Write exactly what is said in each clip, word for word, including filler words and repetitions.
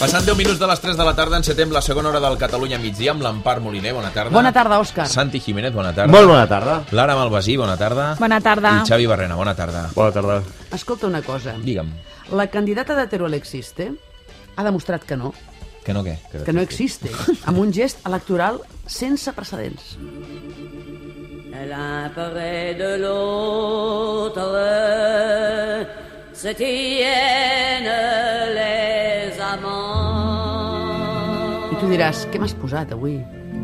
Passant deu minuts de les tres de la tarda, encetem la segona hora del Catalunya migdia amb l'Empar Moliner, bona tarda. Bona tarda, Òscar. Santi Jiménez, bona tarda. Molt bona tarda. Lara Malvasí, bona tarda. Bona tarda. I Xavi Barrena, bona tarda. Bona tarda. Escolta una cosa. Digue'm. La candidata de Teruel Existe ha demostrat que no. Que no què? Que no existe. Amb un gest electoral sense precedents. L'un près de l'autre se tiennent les amants. I tu diràs, què m'has posat avui?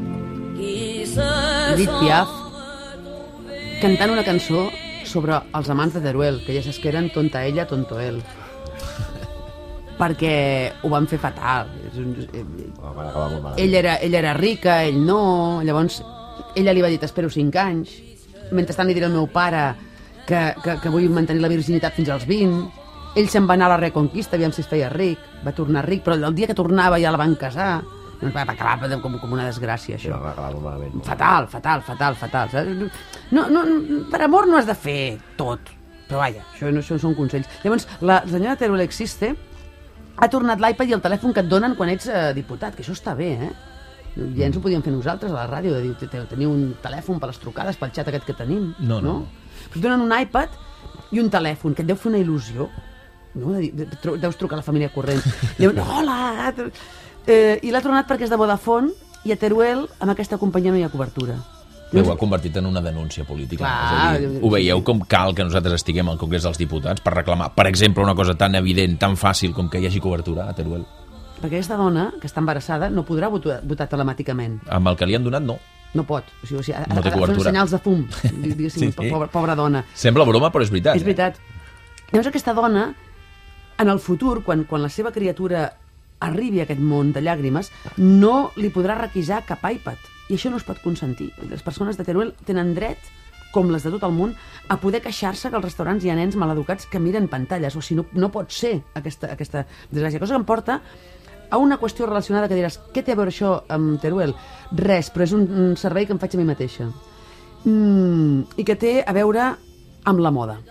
Edith Piaf cantant una cançó sobre els amants de Teruel, que ja saps que eren tonta ella, tonto ell. Perquè ho van fer fatal. Ella era, ella era rica, ell no. Llavors, ella li va dir, t'espero cinc anys. Mentrestant li diré al meu pare que, que, que vull mantenir la virginitat fins als vint. Ell se'n va anar a la Reconquista, aviam si es feia ric. Va tornar ric, però el dia que tornava ja la van casar. Doncs va acabar com, com una desgràcia, això. Va acabar malament. Fatal, fatal, fatal, fatal. No, no, per amor no has de fer tot. Però vaja, això no això són consells. Llavors, la senyora Teruel Existe ha tornat l'iPad i el telèfon que et donen quan ets eh, diputat, que això està bé, eh? Ja ens ho podíem fer nosaltres a la ràdio, de dir, teniu un telèfon per les trucades, pel xat aquest que tenim. No, no. no? Però et donen un iPad i un telèfon, que et deu fer una il·lusió. No? De, de, de, deus trucar a la família corrent. Diuen, hola! Eh, I l'ha tornat perquè és de Vodafone i a Teruel amb aquesta companyia no hi ha cobertura. Però ho ha convertit en una denúncia política. Clar, és a dir, ho veieu com cal que nosaltres estiguem al Congrés dels Diputats per reclamar, per exemple, una cosa tan evident, tan fàcil com que hi hagi cobertura a Teruel? Perquè aquesta dona, que està embarassada, no podrà votar, votar telemàticament. Amb el que li han donat, no. No pot. O sigui, o sigui, ha, no té ha, ha cobertura. fer senyals de fum, diguéssim, sí, sí. Pobra, pobra dona. Sembla broma, però és veritat. És veritat. Eh? Llavors aquesta dona, en el futur, quan, quan la seva criatura arribi a aquest món de llàgrimes, no li podrà requisar cap iPad. I això no es pot consentir. Les persones de Teruel tenen dret, com les de tot el món, a poder queixar-se que als restaurants hi ha nens maleducats que miren pantalles. O sigui, no, no pot ser aquesta, aquesta desgràcia. Cosa que em porta a una qüestió relacionada que diràs, què té a veure això amb Teruel? Res, però és un, un servei que em faig a mi mateixa. Mm, I que té a veure amb la moda.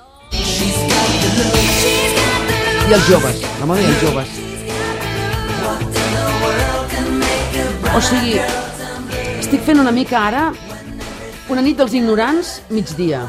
I els joves. La moda i els joves. O sigui, estic fent una mica ara una nit dels ignorants migdia.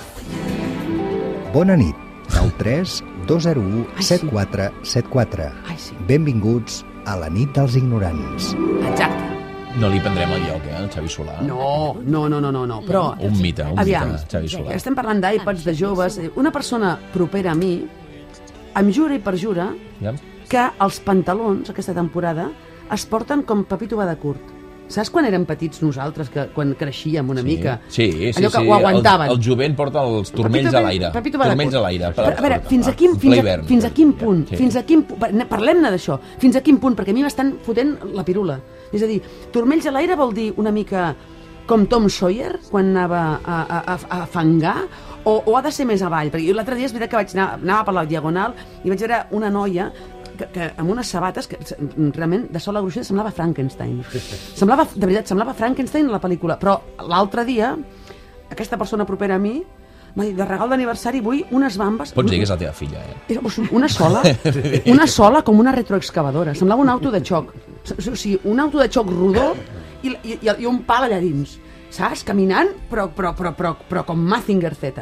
Bona nit. nou tres dos zero u set quatre set quatre. Sí. Benvinguts a la nit dels ignorants. Exacte. No li prendrem el lloc, eh, al Xavi Solà. No, no, no, no, no, no. Però, un mite, un aviam, mite, Xavi Solà. Estem parlant d'iPads, de joves. Una persona propera a mi em jura i perjura ja? que els pantalons, aquesta temporada, es porten com Pepito va de curt. Saps quan érem petits nosaltres, que quan creixíem una sí. mica? Sí, sí, allò que sí. ho aguantaven. El, el jovent porta els turmells a l'aire. Turmells a l'aire. A veure, fins a quin, fins a, fins a quin punt? Sí. Fins a quin punt? Parlem-ne d'això. Fins a quin punt? Perquè a mi m'estan fotent la pirula. És a dir, turmells a l'aire vol dir una mica com Tom Sawyer, quan anava a, a, a, a fangar, o, o ha de ser més avall? Perquè l'altre dia és veritat que vaig anar, anava per la Diagonal i vaig veure una noia que, que amb unes sabates que realment de sola gruixida semblava Frankenstein. Semblava, de veritat, semblava Frankenstein a la pel·lícula. Però l'altre dia, aquesta persona propera a mi m'ha dit, de regal d'aniversari vull unes bambes... Pots dir que és la teva filla, eh? Una sola, una sola com una retroexcavadora. Semblava un auto de xoc. O sigui, un auto de xoc rodó i, i, i un pal allà dins. Saps? Caminant, però, però, però, però, però com Mazinger Z.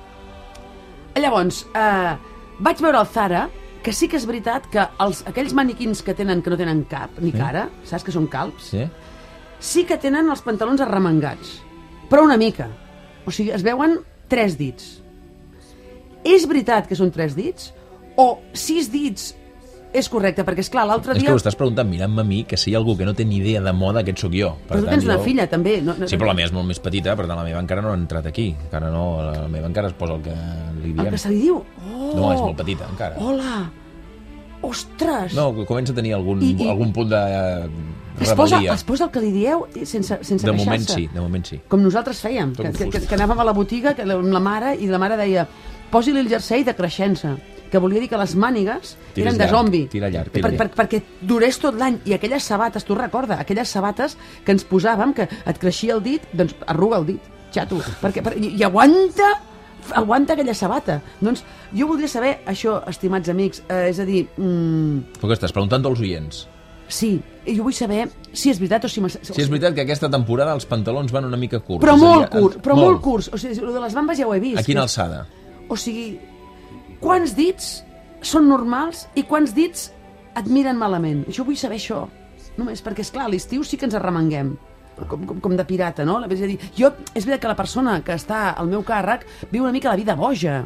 Llavors, eh, vaig veure el Zara, que sí que és veritat que els, aquells maniquins que tenen que no tenen cap ni cara, sí. Saps que són calbs? Sí. Sí que tenen els pantalons arremangats, però una mica. O sigui, es veuen tres dits. És veritat que són tres dits? O sis dits és correcte? Perquè, esclar, l'altre dia... És que ho estàs preguntant mirant-me a mi, que si hi ha algú que no té ni idea de moda, aquest sóc jo. Per però tu tant, tens una jo... filla, també. No, no... Sí, però la meva és molt més petita, per tant la meva encara no ha entrat aquí. Encara no, la meva encara es posa el que li diem. El que se li diu? Oh, no, és molt petita, encara. Hola! Ostres! No, comença a tenir algun, I, i... algun punt de eh, es posa, rebel·lia. es posa el que li dieu sense, sense de queixar-se. moment sí, de moment sí. Com nosaltres fèiem, que, que, que, que anàvem a la botiga que, amb la mare i la mare deia posi-li el jersei de creixença, que volia dir que les mànigues Tires eren de llarg, zombi. Tira llarg, tira per, llarg. per, perquè durés tot l'any. I aquelles sabates, tu recorda, aquelles sabates que ens posàvem, que et creixia el dit, doncs arruga el dit, xato. Perquè, per, i, I aguanta aguanta aquella sabata. Doncs jo voldria saber això, estimats amics, eh, és a dir... Mm, Però què estàs preguntant als oients? sí, jo vull saber si és veritat o si... Si és veritat que aquesta temporada els pantalons van una mica curts. Però molt dir, curts, però molt, molt curts. O sigui, el de les bambes ja ho he vist. A quina alçada? O sigui, quants dits són normals i quants dits et miren malament? Jo vull saber això. Només perquè, esclar, a l'estiu sí que ens arremanguem. Com, com, com de pirata, no? És a dir, jo, és veritat que la persona que està al meu càrrec viu una mica la vida boja.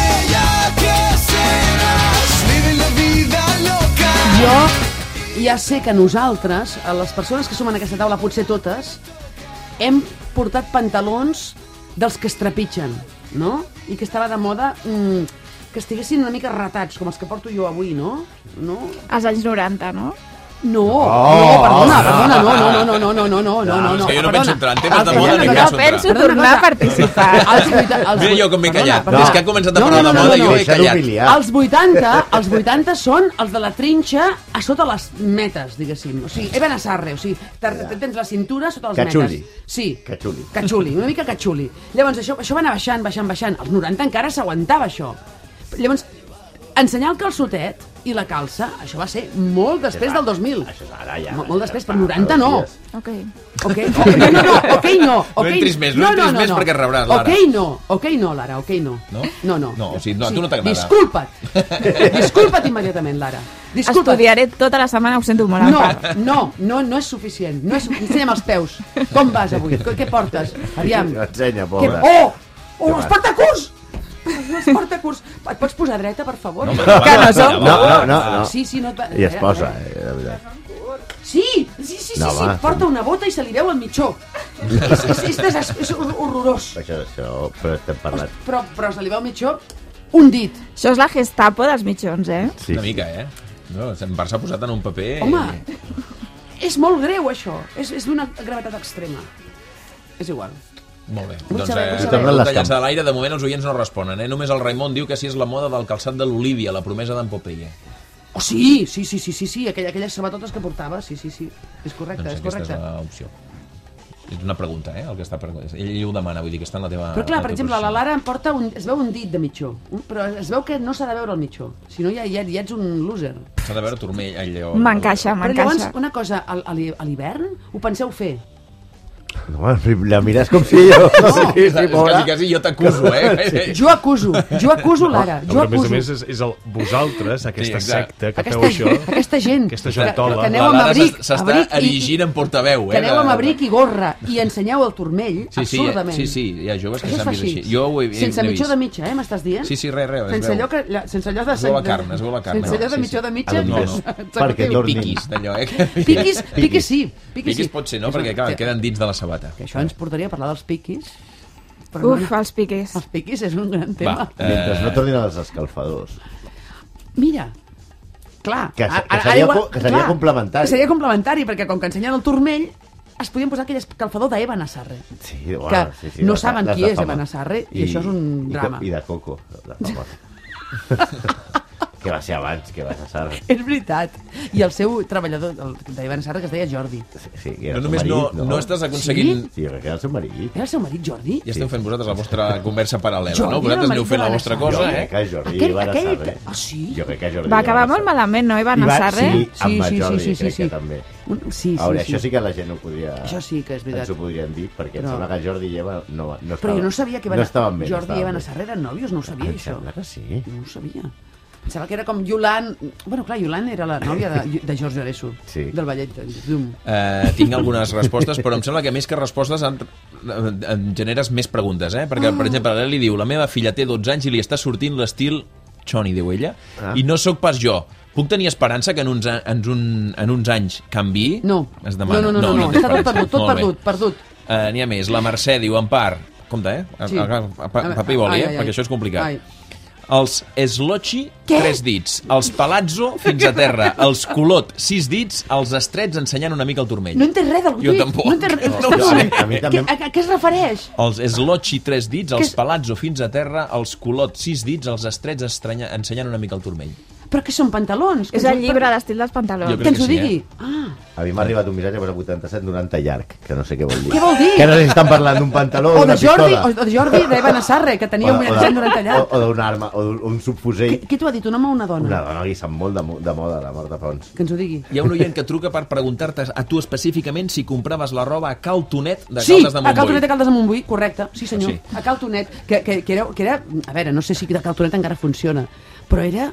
Jo ja sé que nosaltres, les persones que som en aquesta taula, potser totes, hem portat pantalons dels que es trepitgen, no? I que estava de moda mmm, que estiguessin una mica ratats, com els que porto jo avui, no? no? Als anys noranta, no? No, oh, no, perdona, perdona, no, no, no, no, no, no, no, no, no, no. És que jo no perdona. penso entrar en temes de moda, no, ni no, penso no penso entrar. tornar a participar. Els vuita- els Mira vuit- jo com m'he callat. Perdona, Des que ha començat a no, parlar no, de no, moda, no, jo no. he callat. Els vuitanta, els vuitanta són els de la trinxa a sota les metes, diguéssim. O sigui, Eben Asarre, o sigui, te- tens la cintura sota les Cachuli. metes. Sí. Cachuli. Cachuli, una mica cachuli. Llavors, això, això va anar baixant, baixant, baixant. Als noranta encara s'aguantava això. Llavors, ensenyar el calçotet i la calça, això va ser molt després del dos mil. Això és ara, ja. Molt, molt després, però noranta no. Ok. Ok, ok, no, no, no, ok no. No Okay, entris més, no entris més perquè rebràs, Lara. Ok no, ok no, Lara, ok no. No? No, no. No, o sigui, no, a tu no t'agrada. Disculpa't. Disculpa't immediatament, Lara. Disculpa't. Estudiaré tota la setmana, ho sento molt. No, Anna. no, no, no és suficient. No és suficient. Ensenya'm els peus. Com vas avui? Què, què portes? Aviam. Ensenya, Què... pobra. Oh! Oh, els portacurs! Els portacurs. Et pots posar dreta, per favor? No, Que no som. No, no, no, no. Sí, sí, no et va... I es posa, eh, de veritat. Sí, sí, sí, sí, No, sí. va. Porta una bota i se li veu el mitjó. és, és, és, des... és horrorós. Això, això, però estem parlant. Però, però se li veu el mitjó un dit. Això és la Gestapo dels mitjons, eh? Sí, Una mica, eh? No, en part s'ha posat en un paper... Home, és molt greu, això. És, és d'una gravetat extrema. És igual. Molt bé. Vull Doncs saber, eh, vull tot saber. les llançar a l'aire, de moment els oients no responen, eh? Només el Raimon diu que si és la moda del calçat de l'Olivia, la promesa d'en Popeye. Oh, sí, sí, sí, sí, sí, sí. Aquella, aquelles sabatotes que portava, sí, sí, sí. És correcte, Doncs és aquesta correcte. és l'opció. És una pregunta, eh? El que està preguntant. Ell ho demana, vull dir que està en la teva... Però clar, la per teva exemple, la posició. Lara em porta un... Es veu un dit de mitjó, però es veu que no s'ha de veure el mitjó. Si no, ja, ja, ja ets un loser. S'ha de veure turmell, allò... M'encaixa, Però llavors, m'encaixa. una cosa, a, a l'hi- a l'hivern ho penseu fer? No, la mires com si jo... No. Sí, sí, És pobra. quasi, quasi jo t'acuso, eh? Jo acuso, jo acuso Lara, jo Però, a més a acuso. més, és, és el vosaltres, aquesta Sí, exacte. secta que Aquesta, feu això... aquesta gent aquesta que, gentola. que aneu La amb Lara abric, s'està abric i, erigint en portaveu, eh? que aneu de- amb abric i gorra i ensenyeu el turmell, Sí, sí, absurdament. sí, sí, hi ha joves que Això es s'han fa vist així. així. Jo ho he, Sense n'he mitjó vist. de mitja, eh, m'estàs dient? Sí, sí, res, res, es Sense veu. allò, que, lla- sense allò de... Es veu la carn, es veu la carn. Sense allò No, de sí, mitjó sí. de mitja... No, no. Perquè executiu. dormin. Piquis, d'allò, eh? Piquis, piquis sí. Piquis, Piquis sí. pot ser, no? Perquè, clar, queden dins de la sabata. Que això ens portaria a parlar dels piquis. Però Uf, no, els piqués. els piquis és un gran tema. Va, Mentre no eh, tornin els escalfadors. Mira, clar... Que- ara- que ara seria igual- co- que seria complementari. Que seria complementari, perquè com que ensenyen el turmell, es podien posar aquell escalfador d'Eva Nassarre. Sí, bueno, Que sí, sí, no les- saben les qui de és fama. Eva Nassarre, i això és un i co- drama. I de Coco, de fama. Que va ser abans, que va ser Sara. És veritat. I el seu treballador, el d'Eva Nassarre, que es deia Jordi. Sí, sí, que era no el només seu no, marit, no estàs aconseguint... Sí, jo crec que era el seu marit. Era el seu marit, Jordi? Ja esteu fent vosaltres la vostra conversa paral·lela, Jordi no? era Vosaltres el aneu marit fent de la la vostra Nassarre. cosa, Jo crec eh? que Jordi Aquell- va aquell Nassarre. que- ah, sí? Jo crec que Jordi Va acabar Nassarre. molt malament, no, Eva I va- Nassarre? Sí, amb Sí, el sí, Jordi, sí, sí, crec sí. que també. Un- Sí, sí, A veure, sí. això sí que la gent ho podria... Això sí que és veritat. Ens ho podrien dir, perquè em Però- sembla que Jordi i Eva no, no Però jo no sabia que no Eva, estaven bé. no Jordi i estaven Eva bé. Nassarre eren nòvios, no ho sabia, Em això. sembla que sí. No ho sabia. Pensava que era com Yolan... Bueno, clar, Yolan era la nòvia de, de George Areso, Sí. del ballet de Zoom. Eh, tinc algunes respostes, però em sembla que més que respostes en, en generes més preguntes, eh? Perquè, per exemple, l'Eli diu, la meva filla té dotze anys i li està sortint l'estil Choni, diu ella, Ah. i no sóc pas jo. Puc tenir esperança que en uns, a- en un, en uns anys canvi? No. Es demana. No, no, no, no, no. té Està tot esperança. perdut, tot Molt bé. perdut, perdut. Eh, N'hi ha més. La Mercè diu, en part, compte, eh? Sí. Agafar pa, paper i boli, Ai, eh? ai, ai. Perquè això és complicat. Ai. Els Slotchi, Què? tres dits. Els Palazzo, fins a terra. Els Colot, sis dits. Els Estrets, ensenyant una mica el turmell. No entès res del Jo tuit. tampoc. No entès res. No, Està no, bé. a mi també- Què- A, a què es refereix? Els Slotchi, tres dits. Què Els és- Palazzo, fins a terra. Els Colot, sis dits. Els Estrets, estranya, ensenyant una mica el turmell. Però què són pantalons? És el llibre d'estil dels pantalons. Jo Que crec ens ho que sí, digui. eh? Ah, A mi m'ha arribat un missatge per vuitanta-set noranta llarg, que no sé què vol dir. Què vol dir? Que no sé si estan parlant d'un pantaló o o de d'una Jordi, pistola. o de Jordi d'Eva Nassarre, que tenia un o, vuitanta-set noranta o, allà. o d'una arma, o d'un subfusell. Qui, qui t'ho ha dit, un home o una dona? Una dona que sap molt de, mo- de moda, la Marta Pons. Que ens ho digui. Hi ha un oient que truca per preguntar-te a tu específicament si compraves la roba a Cal Tonet de Sí, Caldes de a Cal Montbui. Tonet de Caldes de Montbui, correcte. Sí, senyor. Sí. A Cal Tonet, que, que, que, era, que era... A veure, no sé si de Cal Tonet encara funciona, però era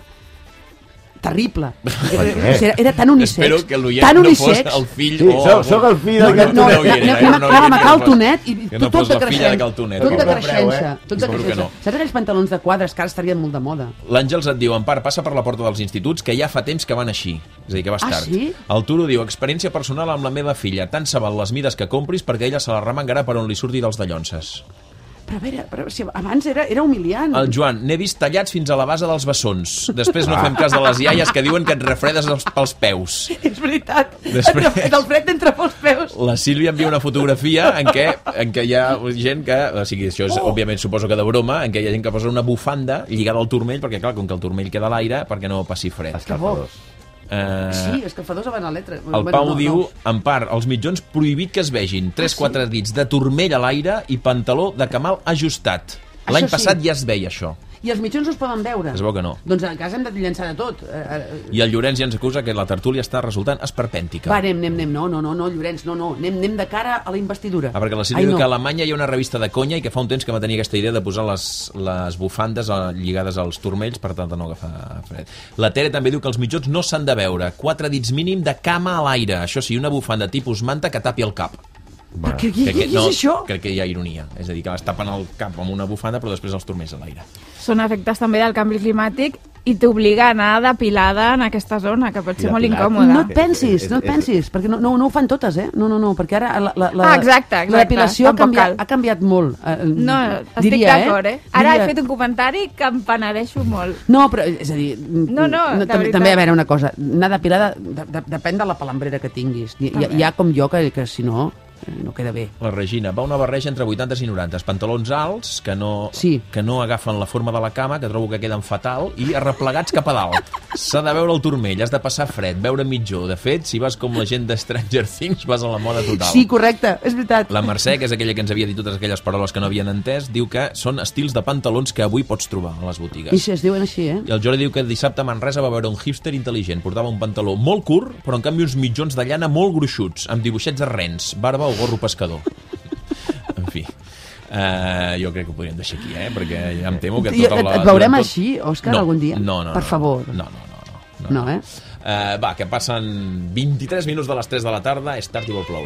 terrible. Era, era, era tan unisex. Espero que l'oient tan no fos unisex. el fill Sí, o... soc- soc el fill No, del no, Cal no, Tonet. oient, anem, era anem, un anem oient a que Cal no fos- Tonet i que tot, no tot fos de la filla de creixença. Cal Tonet. Tot de Que compreu, creixença. eh? Tot de Suposo que creixença. no. Saps aquells pantalons de quadres que ara estarien molt de moda? L'Àngels et diu, en part, passa per la porta dels instituts, que ja fa temps que van així. És a dir, que vas Ah, tard. sí? El Turo diu, experiència personal amb la meva filla. Tant se val les mides que compris perquè ella se la remengarà per on li surti dels dallonses. Però a veure, però, si abans era, era humiliant. El Joan, n'he vist tallats fins a la base dels bessons. Després no fem cas de les iaies que diuen que et refredes els, pels peus. És veritat. Després- Després... El fred t'entra pels peus. La Sílvia envia una fotografia en què, en què hi ha gent que... O sigui, això és, Oh. òbviament, suposo que de broma, en què hi ha gent que posa una bufanda lligada al turmell, perquè, clar, com que el turmell queda a l'aire, perquè no passi fred. Escalfadors. Eh, Sí, escalfadors a la letra. El Pau diu, en part, els mitjons prohibit que es vegin. tres quatre dits de turmell a l'aire i pantaló de camal ajustat. L'any Això sí. passat ja es veia això. I els mitjons no es poden veure. Es veu que no. Doncs en cas hem de llançar de tot. Eh, eh, I el Llorenç ja ens acusa que la tertúlia està resultant esperpèntica. Va, anem, anem, anem. No, no, no, no, Llorenç, no, no. Anem, anem de cara a la investidura. Ah, perquè la Sílvia Ai, diu no. que a Alemanya hi ha una revista de conya i que fa un temps que va tenir aquesta idea de posar les, les bufandes eh, lligades als turmells per tant de no agafar fred. La Tere també diu que els mitjons no s'han de veure. Quatre dits mínim de cama a l'aire. Això sí, una bufanda tipus manta que tapi el cap. Per què, què, Crec què, que, què és això? crec que hi ha ironia. És a dir, que es tapen el cap amb una bufanda però després els turmells a l'aire. Són efectes també del canvi climàtic i t'obliga a anar depilada en aquesta zona, que pot ser molt Depilat. incòmoda. No et pensis, És- no et és- pensis, perquè no, no, no ho fan totes, eh? No, no, no, perquè ara la, la, la, Ah, exacte, exacte. la depilació ha Tampoc canviat, cal. ha canviat molt. eh, No, estic diria, d'acord, eh? Ara Diria- he fet un comentari que em penedeixo molt. No, però, és a dir... No, no, de també, veritat. també, a veure, una cosa, anar depilada de, de, depèn de la palambrera que tinguis. Hi, hi, hi ha com jo que, que si no, eh, no queda bé. La Regina, va una barreja entre vuitanta i noranta. Pantalons alts, que no, Sí. que no agafen la forma de la cama, que trobo que queden fatal, i arreplegats cap a dalt. S'ha de veure el turmell, has de passar fred, veure mitjó. De fet, si vas com la gent de Stranger Things, vas a la moda total. Sí, correcte, és veritat. La Mercè, que és aquella que ens havia dit totes aquelles paraules que no havien entès, diu que són estils de pantalons que avui pots trobar a les I botigues. si es diuen així, eh? I el Jordi diu que dissabte a Manresa va veure un hipster intel·ligent. Portava un pantaló molt curt, però en canvi uns mitjons de llana molt gruixuts, amb dibuixets de rens, barba o gorro pescador. En fi, uh, jo crec que ho podríem deixar aquí, eh? Perquè ja em temo que I tota et- la... et veurem durant tot- així, Òscar, no, algun dia? No, no, no. Per favor. No, no, no. no, no, No, eh? Uh, va, que passen vint-i-tres minuts de les tres de la tarda, és tard i vol ploure.